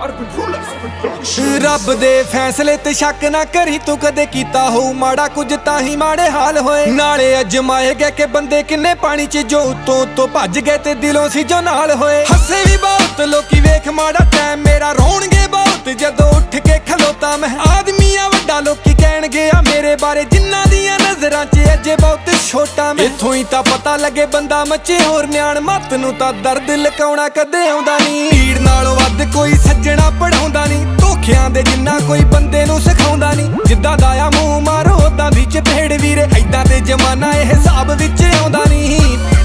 रब दे फैसले ते शक ना करी तू कदे कीता हो माड़ा कुछ ताही माड़े हाल होए नाले अजमाए गए के बंदे किन्ने पानी च जो तो भज गए ते दिलों सी जो नाल होए हसे भी बहुत लोकी वेख माड़ा टाइम मेरा रोणगे बहुत जदों उठ के खलोता मैं आदमी आ वड्डा लोकी कहणगे आ मेरे बारे जिन्ना दियां नजरां च अजे बहुत छोटा मैं इत्थों ही तां पता लगे बंदा मचे होर न्याण मत नूं तां दर्द लकाउणा कदे आउंदा नहीं भीड़ नालों वध कोई सज्जणा पढ़ाउंदा नहीं धोखियां दे जिन्ना कोई बंदे नूं सिखाउंदा नहीं जिद्दां दा आ मूंह मारो उदां दी चपेड़ वीरे ऐदां दे जमाना इह हिसाब विच आउंदा नहीं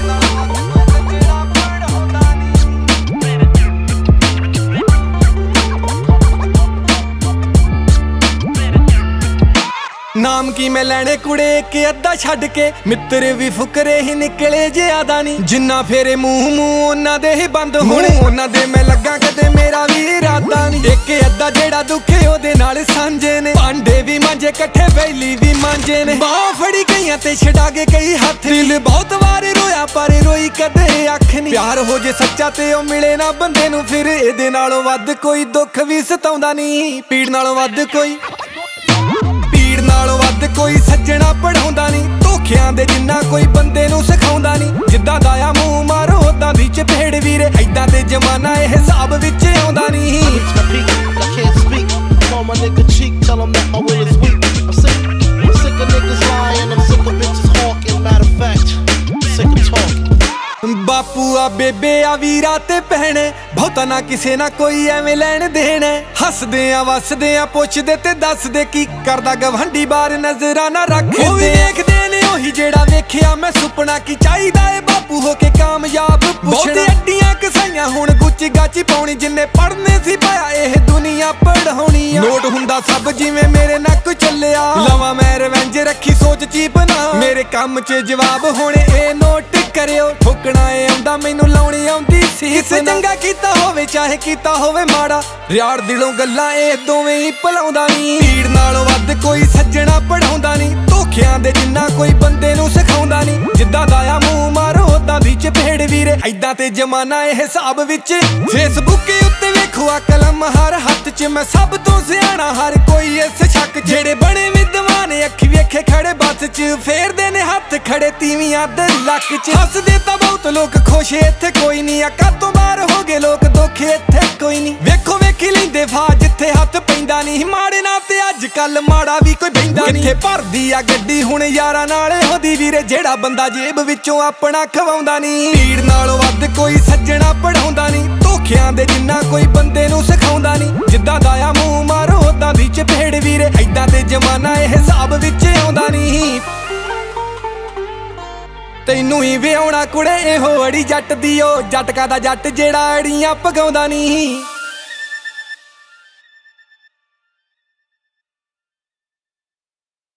नाम की मैं लैने कुड़े के अद्धा छड्ड के मित्र भी फुकरे ही निकले ज्यादा नहीं जिन्ना फेरे मुंह उन्ना दे ही बंद होने उन्ना दे मैं लगा कदे मेरा भी इरादा नहीं एक अद्धा जेड़ा दुखे ओदे नाल सांझे ने भांडे भी मांजे कट्ठे बैली भी मांजे ने बाह फड़ी गईयां ते छड़ा के कई हाथ दिल बहुत वार रोया पर रोई कदे अख नहीं प्यार हो जे सच्चा ते ओ मिले ना बंदे नूं फिर इहदे नालों वध कोई दुख भी सताउंदा नहीं पीड़ नालों वध कोई नालों वध कोई सज्जणा पढ़ाउंदा नहीं धोखियां दे जिन्ना कोई बंदे नूं सिखाउंदा नहीं जिद्दां दा आ मूंह मारो उदां दी चपेड़ वीरे ऐदां दे जमाना इह हिसाब विच आउंदा नहीं बापू आ बेबे आ वीरा ते भैणे बहुता ना किसे ना कोई एवें लैण देण हसदे आ वसदे आ पुछदे ते दसदे की करदा गवांढी बार नजरां ना रखदे ओ वेखदे ने ओही जेड़ा वेखिया मैं सुपना की चाहीदा ए बापू हो के कामयाब पुछणे अड्डियां कसाईयां हुण गुच्ची गाची पाउणी जिन्ने पढ़ने सी पाया एह दुनिया पढ़ाउणी नोट हुंदा सब जिवें मेरे नक चलिया लवां मैं रिवेंज रखी सोच चीप ना मेरे काम च जवाब होणे ए नोट करियो ठोकना ए आउंदा मैनू लाउणी आउंदी सी किसे चंगा कीता होवे चाहे कीता होवे माड़ा रियाड़ दिलों गल्लां ए दोवें ही भुलाउंदा नहीं भीड़ नालों वध कोई सज्जणा पढ़ाउंदा नहीं धोखियां दे जिन्ना कोई बंदे नूं सिखाउंदा नहीं जिद्दां दा आ मूंह मारो उदां दी चपेड़ वीरे ऐदां ते जमाना इह हिसाब विच फेसबुक उत्ते वेखो आ कलम हर हत्थ च मैं सब तो सियाणा हर कोई इस शक जेड़े बने विद्वान अखी वेखे खड़े बस च फेरदे ने हत्थ खड़े तीवियां दे लक च हसदे तां बहुत लोग खुश इत्थे कोई नहीं आ कातों बाहर हो गए लोग दुख इत्थे कोई नहीं वेखो वेखी लैंदे फा जिथे हत्थ पैंदा नहीं माड़े ना ते अजकल माड़ा भी कोई बहिंदा नहीं किथे भरदी आ गड्डी हुण यारां नाल होदी वीरे जेड़ा बंदा जेब विचों अपना खवाउंदा नहीं भीड़ नालों वध कोई सज्जणा पढ़ाउंदा नहीं धोखियां दे जिन्ना कोई बंदे नूं सिखाउंदा नहीं जिद्दां दा आ मूंह मारो उदां दी चपेड़ वीरे ऐदां ते जमाना इह हिसाब विच आउंदा नहीं तैनू ही विआउणा कुड़े इहो अड़ी जट दी ओ जटका दा जट जेड़ा अड़ियां पगाउंदा नहीं।